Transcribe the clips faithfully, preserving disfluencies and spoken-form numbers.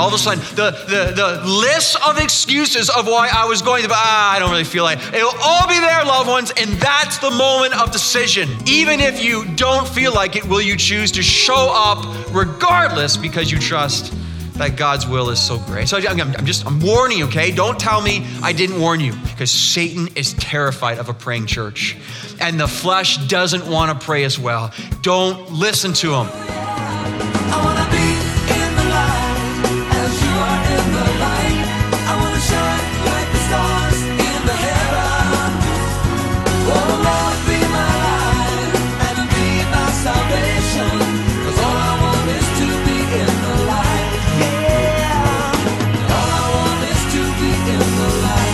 all of a sudden, the, the, the list of excuses of why I was going to, ah, I don't really feel like it. It'll all be there, loved ones, and that's the moment of decision. Even if you don't feel like it, will you choose to show up regardless because you trust that God's will is so great? So I'm, I'm just, I'm warning you, okay? Don't tell me I didn't warn you, because Satan is terrified of a praying church, and the flesh doesn't want to pray as well. Don't listen to him. I wanna be in the light as you are in the light. I wanna shine like the stars in the heavens. Oh Lord, be my light and be my salvation. 'Cause all I want is to be in the light. Yeah. All I want is to be in the light.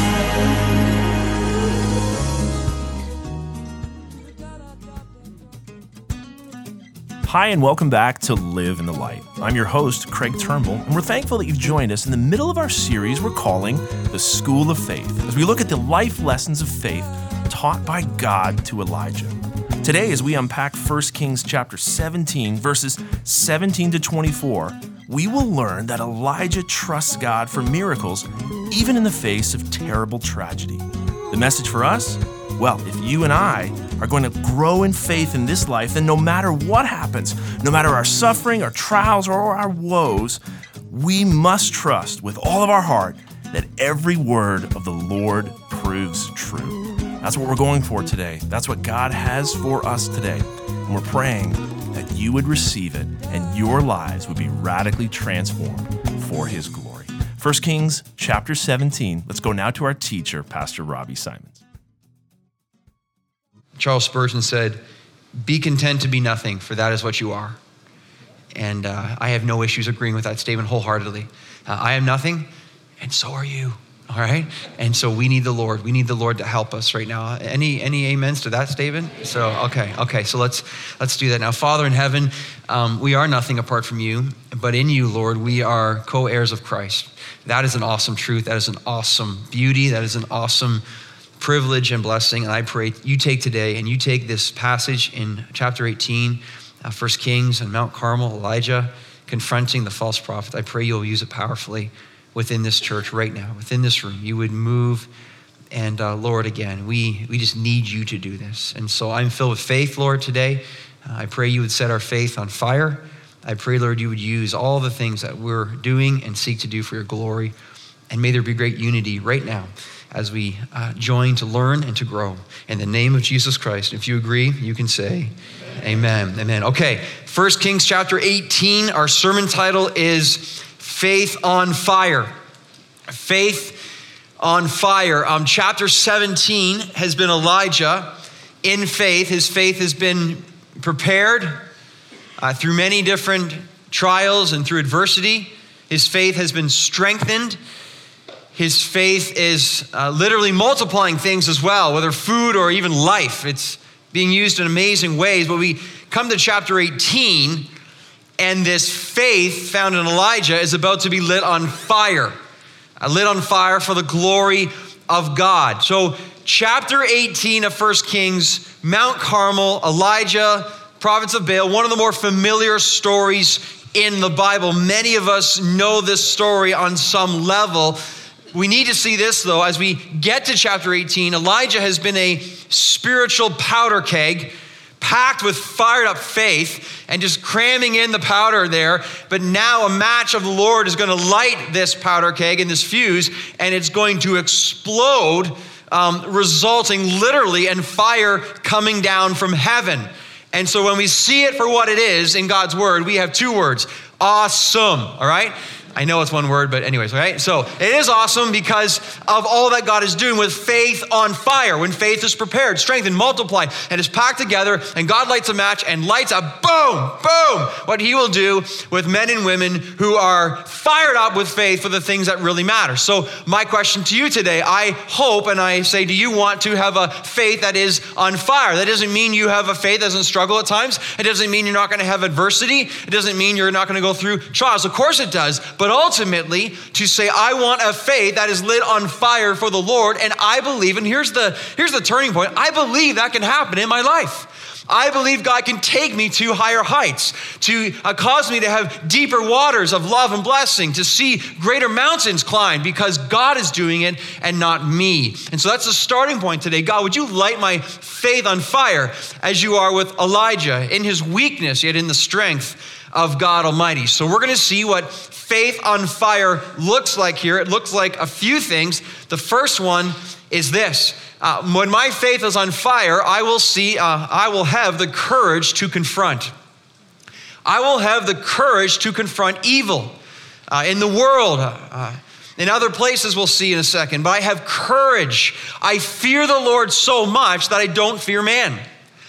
Hi, and welcome back to Live in the Light. I'm your host, Craig Turnbull, and we're thankful that you've joined us in the middle of our series we're calling The School of Faith, as we look at the life lessons of faith taught by God to Elijah. Today, as we unpack First Kings chapter seventeen, verses seventeen to twenty-four, we will learn that Elijah trusts God for miracles, even in the face of terrible tragedy. The message for us? Well, if you and I are going to grow in faith in this life, then no matter what happens, no matter our suffering, our trials, or our woes, we must trust with all of our heart that every word of the Lord proves true. That's what we're going for today. That's what God has for us today. And we're praying that you would receive it and your lives would be radically transformed for his glory. First Kings chapter seventeen. Let's go now to our teacher, Pastor Robbie Simons. Charles Spurgeon said, "Be content to be nothing, for that is what you are." And uh, I have no issues agreeing with that statement wholeheartedly. Uh, I am nothing, and so are you, all right? And so we need the Lord. We need the Lord to help us right now. Any any amens to that statement? So, okay, okay, so let's let's do that now. Father in heaven, um, we are nothing apart from you, but in you, Lord, we are co-heirs of Christ. That is an awesome truth. That is an awesome beauty. That is an awesome privilege and blessing. And I pray you take today and you take this passage in chapter eighteen, uh, First Kings and Mount Carmel, Elijah confronting the false prophet. I pray you'll use it powerfully within this church right now, within this room. You would move. And uh, Lord, again, we, we just need you to do this. And so I'm filled with faith, Lord, today. Uh, I pray you would set our faith on fire. I pray, Lord, you would use all the things that we're doing and seek to do for your glory. And may there be great unity right now as we uh, join to learn and to grow. In the name of Jesus Christ, if you agree, you can say amen. Amen. Amen. Okay, First Kings chapter eighteen, our sermon title is Faith on Fire. Faith on Fire. Um, chapter seventeen has been Elijah in faith. His faith has been prepared uh, through many different trials and through adversity. His faith has been strengthened. His faith is uh, literally multiplying things as well, whether food or even life. It's being used in amazing ways. But we come to chapter eighteen, and this faith found in Elijah is about to be lit on fire. Uh, lit on fire for the glory of God. So chapter eighteen of First Kings, Mount Carmel, Elijah, province of Baal, one of the more familiar stories in the Bible. Many of us know this story on some level. We need to see this, though, as we get to chapter eighteen. Elijah has been a spiritual powder keg, packed with fired up faith and just cramming in the powder there. But now a match of the Lord is going to light this powder keg and this fuse, and it's going to explode, um, resulting literally in fire coming down from heaven. And so when we see it for what it is in God's word, we have two words: awesome, all right? I know it's one word, but anyways, all right? So it is awesome because of all that God is doing with faith on fire. When faith is prepared, strengthened, multiplied, and is packed together, and God lights a match and lights a boom, boom, what he will do with men and women who are fired up with faith for the things that really matter. So my question to you today, I hope, and I say, do you want to have a faith that is on fire? That doesn't mean you have a faith that doesn't struggle at times. It doesn't mean you're not going to have adversity. It doesn't mean you're not going to go through trials. Of course it does. But ultimately, to say, I want a faith that is lit on fire for the Lord, and I believe, and here's the, here's the turning point, I believe that can happen in my life. I believe God can take me to higher heights, to uh, cause me to have deeper waters of love and blessing, to see greater mountains climb because God is doing it and not me. And so that's the starting point today. God, would you light my faith on fire as you are with Elijah in his weakness, yet in the strength of God Almighty. So we're going to see what faith on fire looks like here. It looks like a few things. The first one is this. Uh, when my faith is on fire, I will see, uh, I will have the courage to confront. I will have the courage to confront evil uh, in the world. Uh, in other places we'll see in a second. But I have courage. I fear the Lord so much that I don't fear man.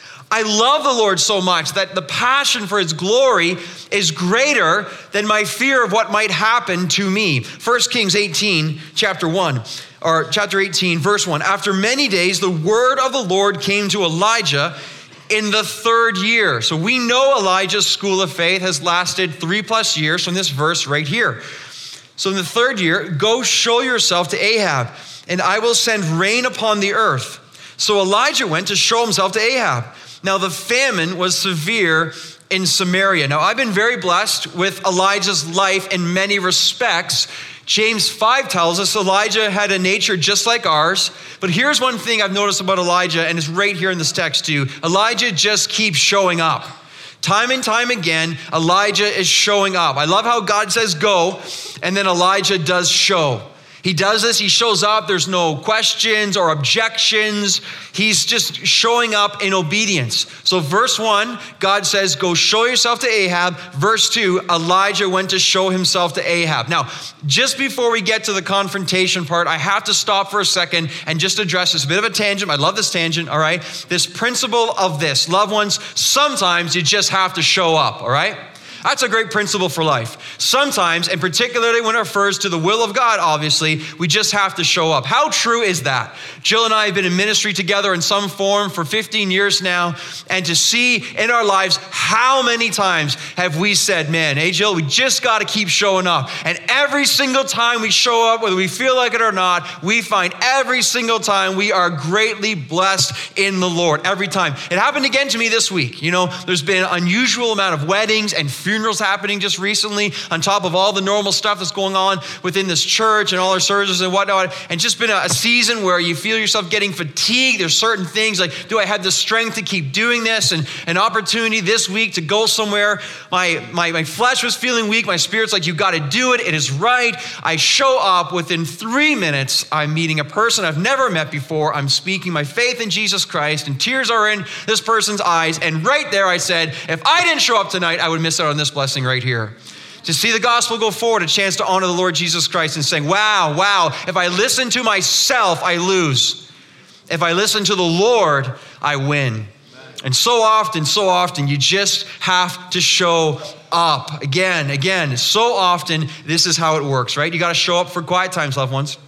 I love the Lord so much that the passion for his glory is greater than my fear of what might happen to me. First Kings eighteen, chapter one, or chapter eighteen, verse one. After many days, the word of the Lord came to Elijah in the third year. So we know Elijah's school of faith has lasted three plus years from this verse right here. So in the third year, go show yourself to Ahab, and I will send rain upon the earth. So Elijah went to show himself to Ahab. Now the famine was severe in Samaria. Now I've been very blessed with Elijah's life in many respects. James five tells us Elijah had a nature just like ours. But here's one thing I've noticed about Elijah, and it's right here in this text too. Elijah just keeps showing up. Time and time again, Elijah is showing up. I love how God says go, and then Elijah does show. He does this, he shows up, there's no questions or objections. He's just showing up in obedience. So verse one, God says, go show yourself to Ahab. Verse two, Elijah went to show himself to Ahab. Now, just before we get to the confrontation part, I have to stop for a second and just address this. A bit of a tangent, I love this tangent, all right? This principle of this, loved ones, sometimes you just have to show up, all right? That's a great principle for life. Sometimes, and particularly when it refers to the will of God, obviously, we just have to show up. How true is that? Jill and I have been in ministry together in some form for fifteen years now, and to see in our lives how many times have we said, man, hey Jill, we just got to keep showing up. And every single time we show up, whether we feel like it or not, we find every single time we are greatly blessed in the Lord. Every time. It happened again to me this week. You know, there's been an unusual amount of weddings and funerals happening just recently, on top of all the normal stuff that's going on within this church and all our services and whatnot, and just been a, a season where you feel yourself getting fatigued. There's certain things like, do I have the strength to keep doing this? And an opportunity this week to go somewhere. My, my, my flesh was feeling weak. My spirit's like, you got to do it. It is right. I show up. Within three minutes, I'm meeting a person I've never met before. I'm speaking my faith in Jesus Christ, and tears are in this person's eyes. And right there, I said, if I didn't show up tonight, I would miss out on this blessing right here. To see the gospel go forward, a chance to honor the Lord Jesus Christ and saying, wow, wow, if I listen to myself, I lose. If I listen to the Lord, I win. Amen. And so often, so often, you just have to show up. Again, again, so often, this is how it works, right? You got to show up for quiet times, loved ones.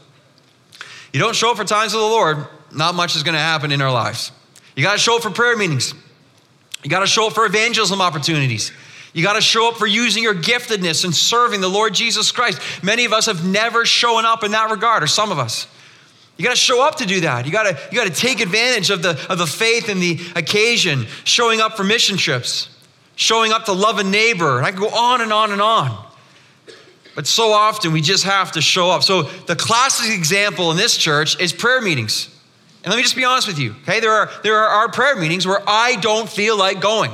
You don't show up for times of the Lord, not much is going to happen in our lives. You got to show up for prayer meetings. You got to show up for evangelism opportunities. You got to show up for using your giftedness and serving the Lord Jesus Christ. Many of us have never shown up in that regard, or some of us. You got to show up to do that. You got to you got to take advantage of the of the faith and the occasion. Showing up for mission trips, showing up to love a neighbor. And I can go on and on and on. But so often we just have to show up. So the classic example in this church is prayer meetings. And let me just be honest with you. Okay, there are there are prayer meetings where I don't feel like going.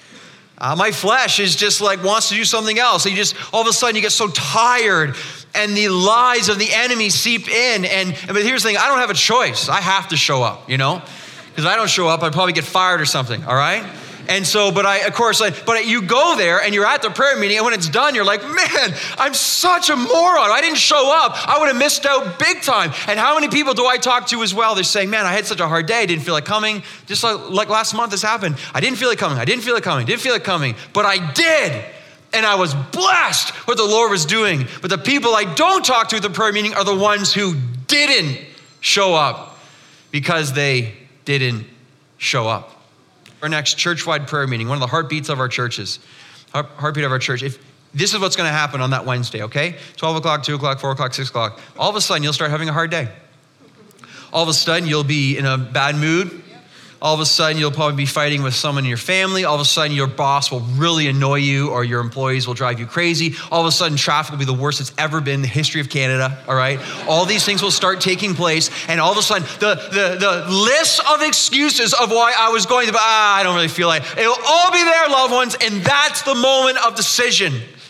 Uh, my flesh is just like wants to do something else. So you just, all of a sudden you get so tired and the lies of the enemy seep in. And, but here's the thing, I don't have a choice. I have to show up, you know? Because if I don't show up, I'd probably get fired or something, all right? And so, but I, of course, like, but you go there and you're at the prayer meeting, and when it's done, you're like, man, I'm such a moron. I didn't show up. I would have missed out big time. And how many people do I talk to as well? They're saying, man, I had such a hard day. I didn't feel like coming. Just like, like last month this happened. I didn't feel like coming. I didn't feel like coming. Didn't feel like coming. But I did. And I was blessed what the Lord was doing. But the people I don't talk to at the prayer meeting are the ones who didn't show up because they didn't show up. Our next church-wide prayer meeting, one of the heartbeats of our churches, heartbeat of our church. If this is what's going to happen on that Wednesday, okay? twelve o'clock, two o'clock, four o'clock, six o'clock. All of a sudden, you'll start having a hard day. All of a sudden, you'll be in a bad mood. All of a sudden, you'll probably be fighting with someone in your family. All of a sudden, your boss will really annoy you, or your employees will drive you crazy. All of a sudden, traffic will be the worst it's ever been in the history of Canada, all right? All these things will start taking place, and all of a sudden, the, the, the list of excuses of why I was going to, ah, I don't really feel like it. It'll all be there, loved ones, and that's the moment of decision.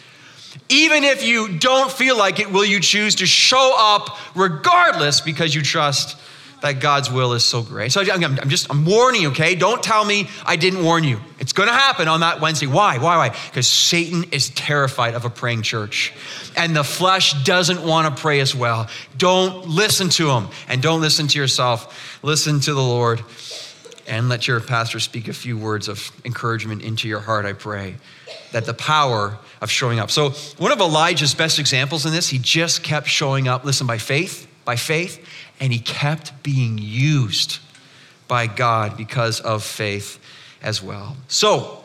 Even if you don't feel like it, will you choose to show up regardless because you trust that God's will is so great? So I'm, I'm just, I'm warning you, okay? Don't tell me I didn't warn you. It's going to happen on that Wednesday. Why? Why? Why? Because Satan is terrified of a praying church. And the flesh doesn't want to pray as well. Don't listen to him. And don't listen to yourself. Listen to the Lord. And let your pastor speak a few words of encouragement into your heart, I pray. That the power of showing up. So one of Elijah's best examples in this, he just kept showing up, listen, by faith, by faith. And he kept being used by God because of faith as well. So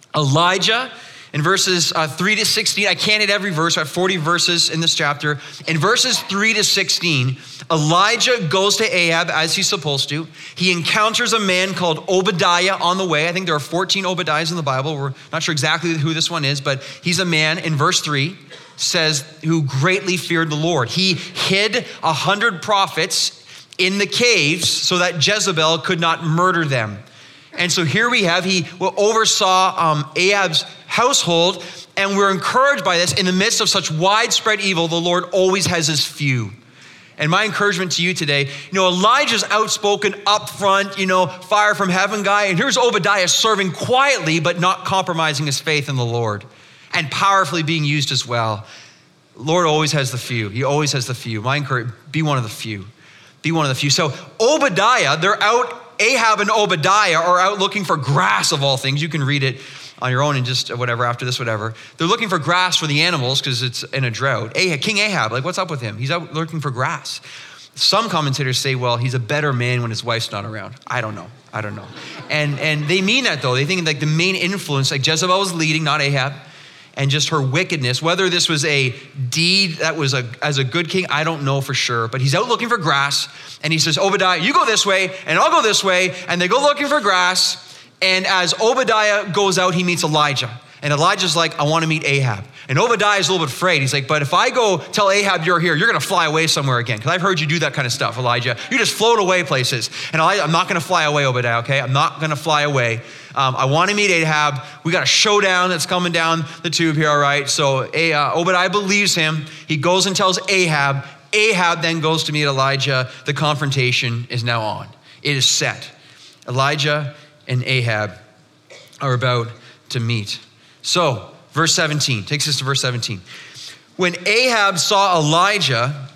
Elijah, in verses uh, three to sixteen, I can't hit every verse, I have forty verses in this chapter. In verses three to sixteen, Elijah goes to Ahab as he's supposed to. He encounters a man called Obadiah on the way. I think there are fourteen Obadiahs in the Bible. We're not sure exactly who this one is, but he's a man in verse three. Says, who greatly feared the Lord. He hid a hundred prophets in the caves so that Jezebel could not murder them. And so here we have, he oversaw um, Ahab's household, and we're encouraged by this. In the midst of such widespread evil, the Lord always has his few. And my encouragement to you today, you know, Elijah's outspoken, upfront, you know, fire from heaven guy, and here's Obadiah serving quietly, but not compromising his faith in the Lord. And powerfully being used as well. Lord always has the few. He always has the few. My encouragement, be one of the few. Be one of the few. So Obadiah, they're out, Ahab and Obadiah are out looking for grass of all things. You can read it on your own and just whatever, after this, whatever. They're looking for grass for the animals because it's in a drought. Ahab, King Ahab, like what's up with him? He's out looking for grass. Some commentators say, well, he's a better man when his wife's not around. I don't know. I don't know. And, and they mean that though. They think like the main influence, like Jezebel was leading, not Ahab. And just her wickedness, whether this was a deed that was a, as a good king, I don't know for sure. But he's out looking for grass. And he says, Obadiah, you go this way, and I'll go this way. And they go looking for grass. And as Obadiah goes out, he meets Elijah. And Elijah's like, I want to meet Ahab. And Obadiah's a little bit afraid. He's like, but if I go tell Ahab you're here, you're going to fly away somewhere again. Because I've heard you do that kind of stuff, Elijah. You just float away places. And Elijah, I'm not going to fly away, Obadiah, okay? I'm not going to fly away. Um, I want to meet Ahab. We got a showdown that's coming down the tube here, all right? So uh, Obadiah believes him. He goes and tells Ahab. Ahab then goes to meet Elijah. The confrontation is now on. It is set. Elijah and Ahab are about to meet. So, verse seventeen, takes us to verse seventeen. When Ahab saw Elijah,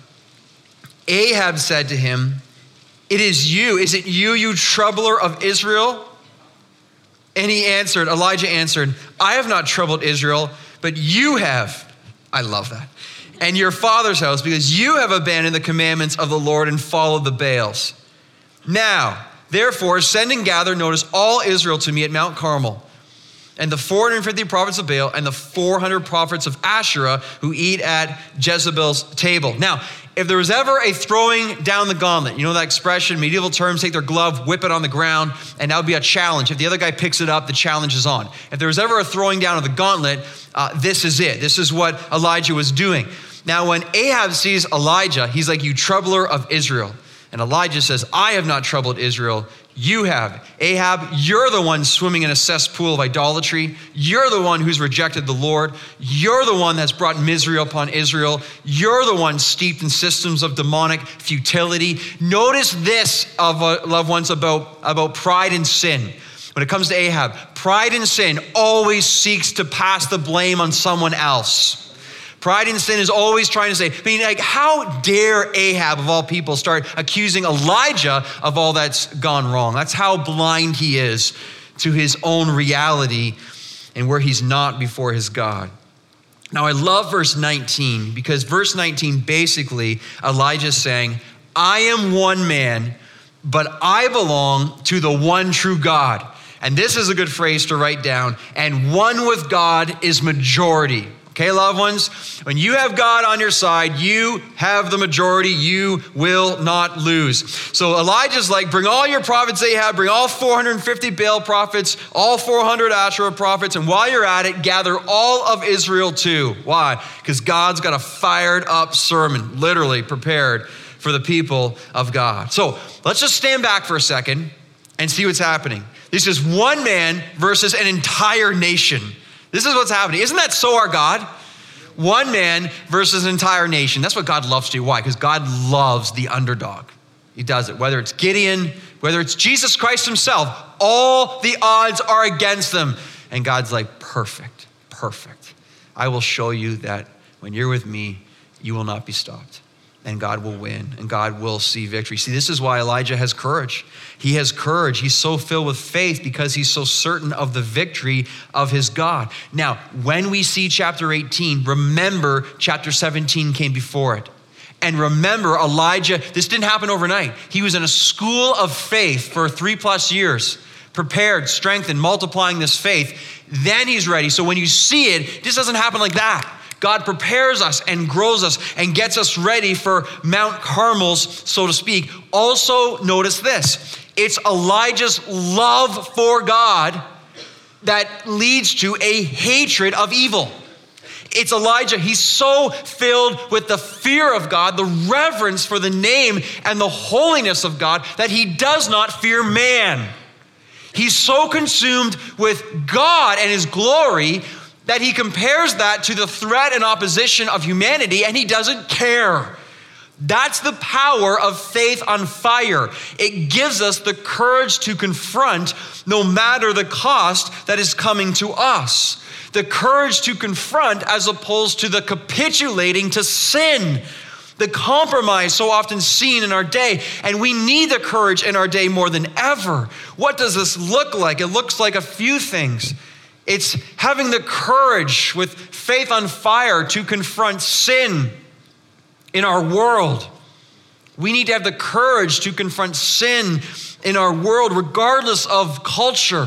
Ahab said to him, it is you, is it you, you troubler of Israel? And he answered, Elijah answered, I have not troubled Israel, but you have. I love that. And your father's house, because you have abandoned the commandments of the Lord and followed the Baals. Now, therefore, send and gather, notice, all Israel to me at Mount Carmel, and the four hundred fifty prophets of Baal and the four hundred prophets of Asherah who eat at Jezebel's table. Now, if there was ever a throwing down the gauntlet, you know that expression, medieval terms, take their glove, whip it on the ground, and that would be a challenge. If the other guy picks it up, the challenge is on. If there was ever a throwing down of the gauntlet, uh, this is it. This is what Elijah was doing. Now, when Ahab sees Elijah, he's like, you troubler of Israel. And Elijah says, I have not troubled Israel. You have. Ahab, you're the one swimming in a cesspool of idolatry. You're the one who's rejected the Lord. You're the one that's brought misery upon Israel. You're the one steeped in systems of demonic futility. Notice this, of uh, loved ones, about, about pride and sin. When it comes to Ahab, pride and sin always seeks to pass the blame on someone else. Pride and sin is always trying to say, I mean, like, how dare Ahab, of all people, start accusing Elijah of all that's gone wrong? That's how blind he is to his own reality and where he's not before his God. Now, I love verse nineteen, because verse nineteen, basically, Elijah's saying, I am one man, but I belong to the one true God. And this is a good phrase to write down. And one with God is majority. Okay, loved ones, when you have God on your side, you have the majority. You will not lose. So Elijah's like, bring all your prophets that you have, bring all four hundred fifty Baal prophets, all four hundred Asherah prophets, and while you're at it, gather all of Israel too. Why? Because God's got a fired up sermon, literally prepared for the people of God. So let's just stand back for a second and see what's happening. This is one man versus an entire nation. This is what's happening. Isn't that so our God? One man versus an entire nation. That's what God loves to do. Why? Because God loves the underdog. He does it. Whether it's Gideon, whether it's Jesus Christ himself, all the odds are against them. And God's like, perfect, perfect. I will show you that when you're with me, you will not be stopped. And God will win, and God will see victory. See, this is why Elijah has courage. He has courage. He's so filled with faith because he's so certain of the victory of his God. Now, when we see chapter eighteen, remember chapter seventeen came before it. And remember, Elijah, this didn't happen overnight. He was in a school of faith for three plus years, prepared, strengthened, multiplying this faith. Then he's ready. So when you see it, this doesn't happen like that. God prepares us and grows us and gets us ready for Mount Carmel's, so to speak. Also, notice this. It's Elijah's love for God that leads to a hatred of evil. It's Elijah. He's so filled with the fear of God, the reverence for the name and the holiness of God that he does not fear man. He's so consumed with God and his glory that he compares that to the threat and opposition of humanity, and he doesn't care. That's the power of faith on fire. It gives us the courage to confront no matter the cost that is coming to us. The courage to confront as opposed to the capitulating to sin. The compromise so often seen in our day, and we need the courage in our day more than ever. What does this look like? It looks like a few things. It's having the courage with faith on fire to confront sin in our world. We need to have the courage to confront sin in our world, regardless of culture.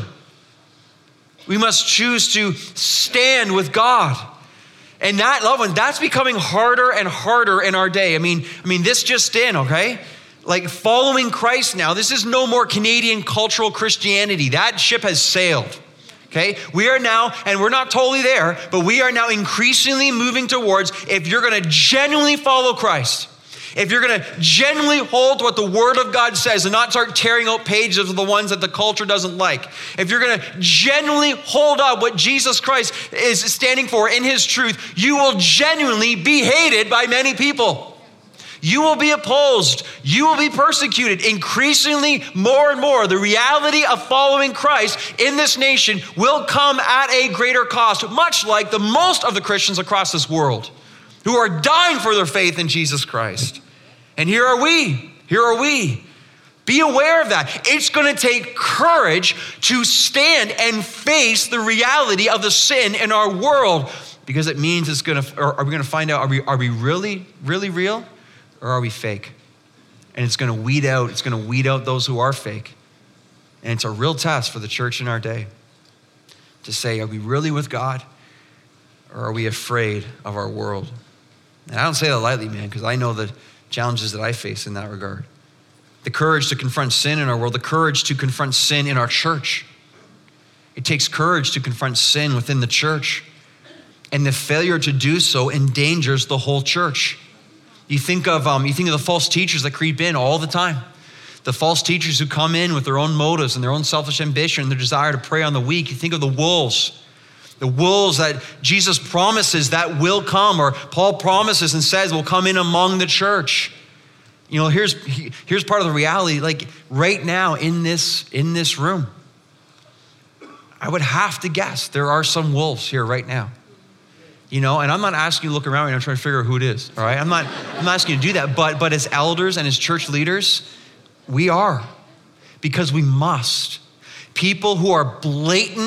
We must choose to stand with God. And that, loved one, that's becoming harder and harder in our day. I mean, I mean, this just in, okay? Like following Christ now, this is no more Canadian cultural Christianity. That ship has sailed. Okay, we are now, and we're not totally there, but we are now increasingly moving towards, if you're gonna genuinely follow Christ, if you're gonna genuinely hold what the Word of God says and not start tearing out pages of the ones that the culture doesn't like, if you're gonna genuinely hold up what Jesus Christ is standing for in his truth, you will genuinely be hated by many people. You will be opposed. You will be persecuted. Increasingly, more and more, the reality of following Christ in this nation will come at a greater cost, much like the most of the Christians across this world who are dying for their faith in Jesus Christ. And here are we. Here are we. Be aware of that. It's going to take courage to stand and face the reality of the sin in our world, because it means it's going to, or are we going to find out, are we, are we really, really real? Or are we fake? And it's going to weed out, it's going to weed out those who are fake. And it's a real test for the church in our day to say, are we really with God? Or are we afraid of our world? And I don't say that lightly, man, because I know the challenges that I face in that regard. The courage to confront sin in our world, the courage to confront sin in our church. It takes courage to confront sin within the church. And the failure to do so endangers the whole church. You think of um, you think of the false teachers that creep in all the time. The false teachers who come in with their own motives and their own selfish ambition and their desire to prey on the weak. You think of the wolves. The wolves that Jesus promises that will come, or Paul promises and says will come in among the church. You know, here's here's part of the reality. Like right now in this in this room, I would have to guess there are some wolves here right now. You know, and I'm not asking you to look around and I'm trying to figure out who it is, all right? I'm not, I'm not asking you to do that, but, but as elders and as church leaders, we are, because we must. People who are blatant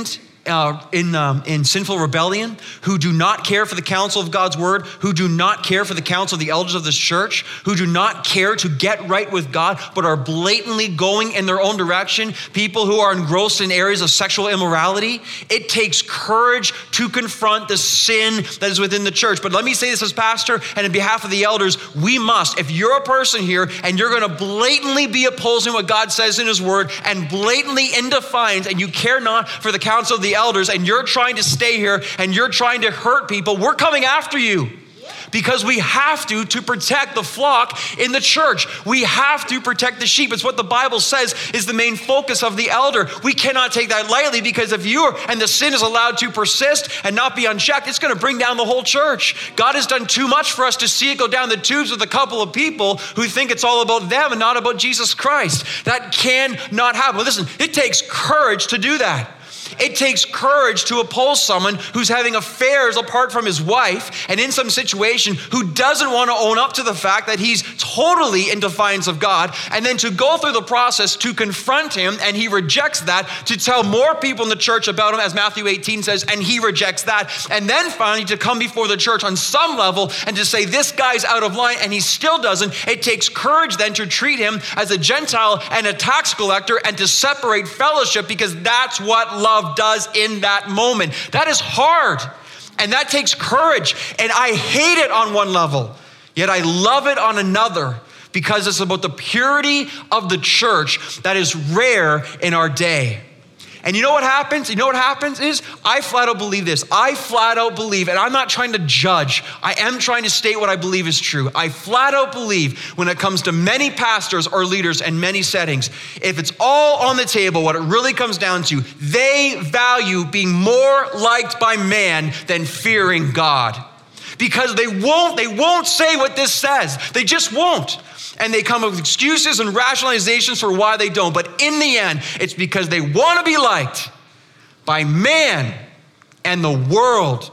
uh, in, um, in sinful rebellion, who do not care for the counsel of God's word, who do not care for the counsel of the elders of this church, who do not care to get right with God, but are blatantly going in their own direction, people who are engrossed in areas of sexual immorality. It takes courage to confront the sin that is within the church. But let me say this as pastor and in behalf of the elders, we must, if you're a person here and you're gonna blatantly be opposing what God says in his word and blatantly in defiance, and you care not for the counsel of the elders, and you're trying to stay here and you're trying to hurt people, we're coming after you. Because we have to to protect the flock in the church. We have to protect the sheep. It's what the Bible says is the main focus of the elder. We cannot take that lightly, because if you are, and the sin is allowed to persist and not be unchecked, it's going to bring down the whole church. God has done too much for us to see it go down the tubes with a couple of people who think it's all about them and not about Jesus Christ. That cannot happen. Well, listen, it takes courage to do that. It takes courage to oppose someone who's having affairs apart from his wife and in some situation who doesn't want to own up to the fact that he's totally in defiance of God, and then to go through the process to confront him, and he rejects that, to tell more people in the church about him, as Matthew eighteen says, and he rejects that, and then finally to come before the church on some level and to say this guy's out of line, and he still doesn't. It takes courage then to treat him as a Gentile and a tax collector and to separate fellowship, because that's what love does in that moment. That is hard, and that takes courage, and I hate it on one level, yet I love it on another, because it's about the purity of the church that is rare in our day. And you know what happens? You know what happens is I flat out believe this. I flat out believe, and I'm not trying to judge. I am trying to state what I believe is true. I flat out believe when it comes to many pastors or leaders and many settings, if it's all on the table, what it really comes down to, they value being more liked by man than fearing God. Because they won't, they won't say what this says. They just won't. And they come up with excuses and rationalizations for why they don't. But in the end, it's because they want to be liked by man and the world,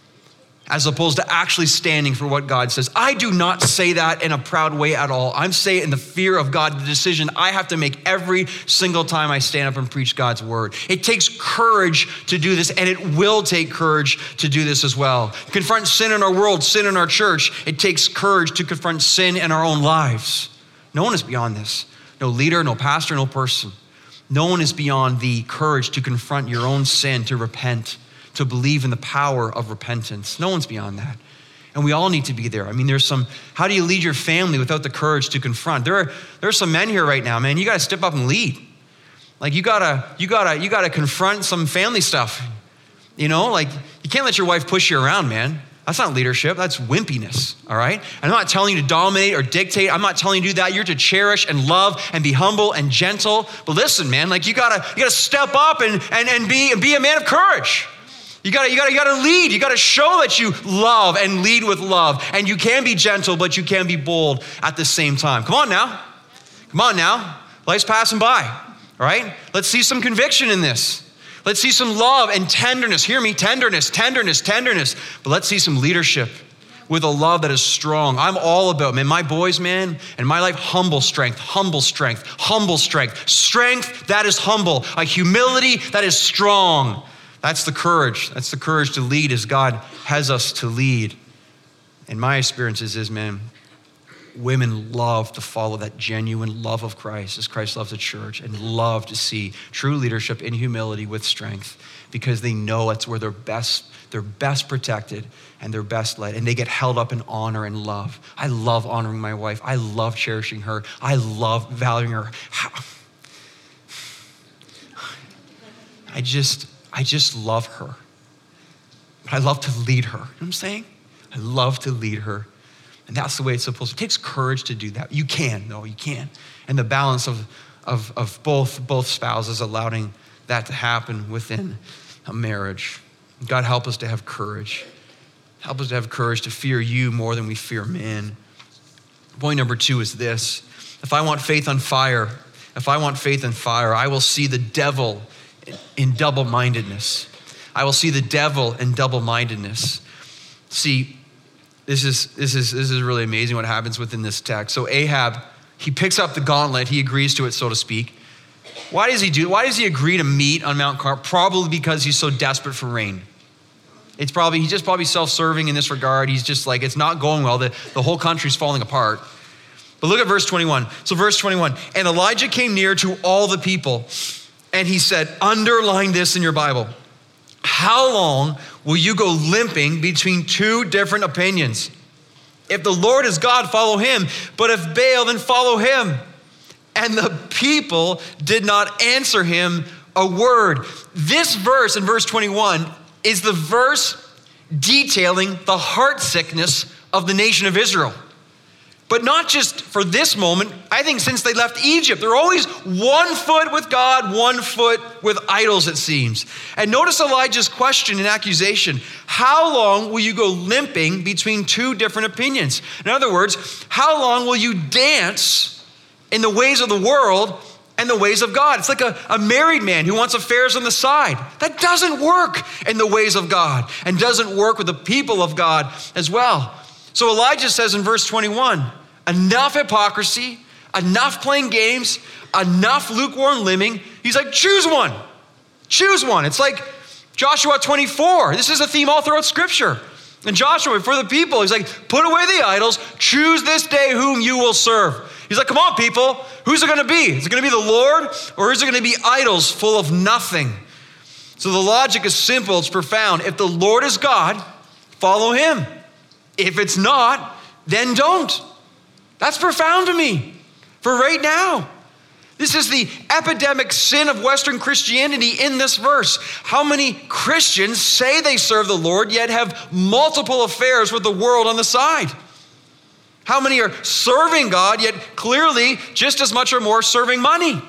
as opposed to actually standing for what God says. I do not say that in a proud way at all. I'm saying in the fear of God, the decision I have to make every single time I stand up and preach God's word. It takes courage to do this, and it will take courage to do this as well. Confront sin in our world, sin in our church. It takes courage to confront sin in our own lives. No one is beyond this. No leader, no pastor, no person. No one is beyond the courage to confront your own sin, to repent, to believe in the power of repentance. No one's beyond that. And we all need to be there. I mean, there's some, how do you lead your family without the courage to confront? There are, there are some men here right now, man, you gotta step up and lead. Like you gotta, you gotta, you gotta confront some family stuff. You know, like you can't let your wife push you around, man. That's not leadership, that's wimpiness, all right? And I'm not telling you to dominate or dictate. I'm not telling you to do that. You're to cherish and love and be humble and gentle. But listen, man, like you gotta, you gotta step up and, and, and, be, and be a man of courage. You gotta, you gotta, you gotta lead. You gotta show that you love and lead with love. And you can be gentle, but you can be bold at the same time. Come on now. Come on now. Life's passing by, all right? Let's see some conviction in this. Let's see some love and tenderness. Hear me, tenderness, tenderness, tenderness. But let's see some leadership with a love that is strong. I'm all about, man, my boys, man, and my life, humble strength, humble strength, humble strength. Strength that is humble, a humility that is strong. That's the courage. That's the courage to lead as God has us to lead. And my experiences is, man, women love to follow that genuine love of Christ as Christ loves the church, and love to see true leadership in humility with strength, because they know that's where they're best, they're best protected and they're best led, and they get held up in honor and love. I love honoring my wife. I love cherishing her. I love valuing her. I just, I just love her. But I love to lead her. You know what I'm saying? I love to lead her. And that's the way it's supposed to be. It takes courage to do that. You can, no, you can. And the balance of, of, of both, both spouses allowing that to happen within a marriage. God, help us to have courage. Help us to have courage to fear you more than we fear man. Point number two is this. If I want faith on fire, if I want faith on fire, I will see the devil in double-mindedness. I will see the devil in double-mindedness. See, this is this is this is really amazing what happens within this text. So Ahab, he picks up the gauntlet, he agrees to it, so to speak. Why does he do? Why does he agree to meet on Mount Carmel? Probably because he's so desperate for rain. It's probably, he's just probably self-serving in this regard. He's just like, it's not going well. The, the whole country's falling apart. But look at verse twenty-one. So verse twenty-one, and Elijah came near to all the people, and he said, underline this in your Bible. How long will you go limping between two different opinions? If the Lord is God, follow him. But if Baal, then follow him. And the people did not answer him a word. This verse in verse twenty-one is the verse detailing the heart sickness of the nation of Israel. But not just for this moment. I think since they left Egypt, they're always one foot with God, one foot with idols, it seems. And notice Elijah's question and accusation. How long will you go limping between two different opinions? In other words, how long will you dance in the ways of the world and the ways of God? It's like a, a married man who wants affairs on the side. That doesn't work in the ways of God and doesn't work with the people of God as well. So Elijah says in verse twenty-one, enough hypocrisy, enough playing games, enough lukewarm living. He's like, choose one, choose one. It's like Joshua twenty-four. This is a theme all throughout Scripture. And Joshua, for the people, he's like, put away the idols, choose this day whom you will serve. He's like, come on, people, who's it gonna be? Is it gonna be the Lord, or is it gonna be idols full of nothing? So the logic is simple, it's profound. If the Lord is God, follow him. If it's not, then don't. That's profound to me for right now. This is the epidemic sin of Western Christianity in this verse. How many Christians say they serve the Lord, yet have multiple affairs with the world on the side? How many are serving God, yet clearly just as much or more serving money?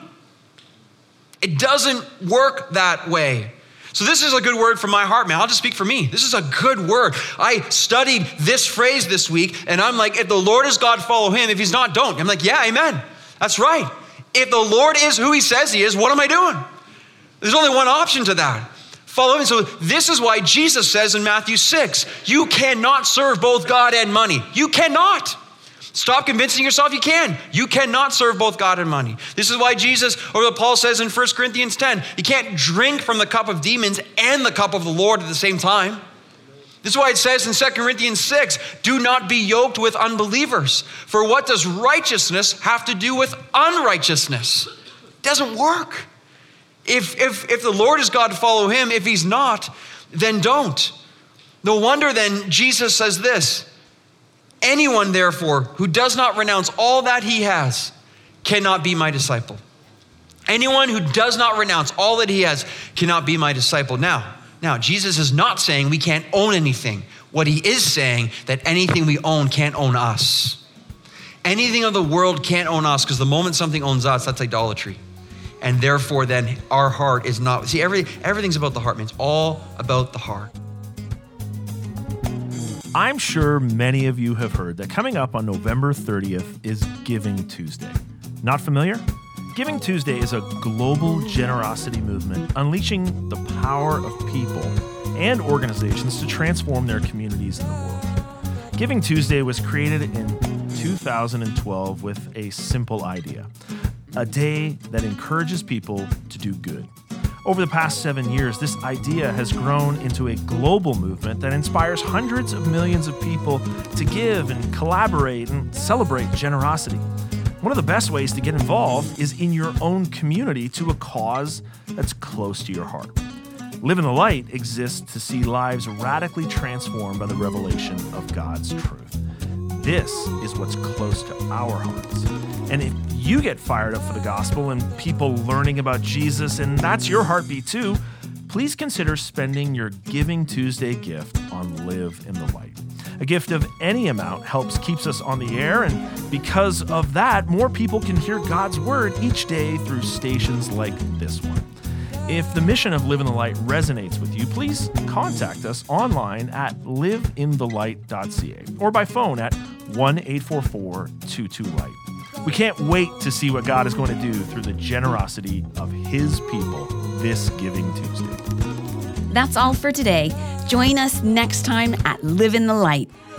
It doesn't work that way. So this is a good word from my heart, man. I'll just speak for me. This is a good word. I studied this phrase this week, and I'm like, if the Lord is God, follow him. If he's not, don't. I'm like, yeah, amen. That's right. If the Lord is who he says he is, what am I doing? There's only one option to that. Follow him. So this is why Jesus says in Matthew six, you cannot serve both God and money. You cannot. Stop convincing yourself you can. You cannot serve both God and money. This is why Jesus, or what Paul says in First Corinthians ten, you can't drink from the cup of demons and the cup of the Lord at the same time. This is why it says in Second Corinthians six, do not be yoked with unbelievers. For what does righteousness have to do with unrighteousness? It doesn't work. If, if, if the Lord is God, follow him. If he's not, then don't. No wonder then Jesus says this, anyone, therefore, who does not renounce all that he has cannot be my disciple. Anyone who does not renounce all that he has cannot be my disciple. Now, now, Jesus is not saying we can't own anything. What he is saying, that anything we own can't own us. Anything of the world can't own us, because the moment something owns us, that's idolatry. And therefore, then, our heart is not, see, every, everything's about the heart, man. It's all about the heart. I'm sure many of you have heard that coming up on November thirtieth is Giving Tuesday. Not familiar? Giving Tuesday is a global generosity movement unleashing the power of people and organizations to transform their communities in the world. Giving Tuesday was created in two thousand twelve with a simple idea, a day that encourages people to do good. Over the past seven years, this idea has grown into a global movement that inspires hundreds of millions of people to give and collaborate and celebrate generosity. One of the best ways to get involved is in your own community to a cause that's close to your heart. Live in the Light exists to see lives radically transformed by the revelation of God's truth. This is what's close to our hearts. And if you get fired up for the gospel and people learning about Jesus, and that's your heartbeat too, please consider spending your Giving Tuesday gift on Live in the Light. A gift of any amount helps keeps us on the air, and because of that, more people can hear God's word each day through stations like this one. If the mission of Live in the Light resonates with you, please contact us online at live in the light dot c a or by phone at one eight four four two two light. We can't wait to see what God is going to do through the generosity of his people this Giving Tuesday. That's all for today. Join us next time at Live in the Light.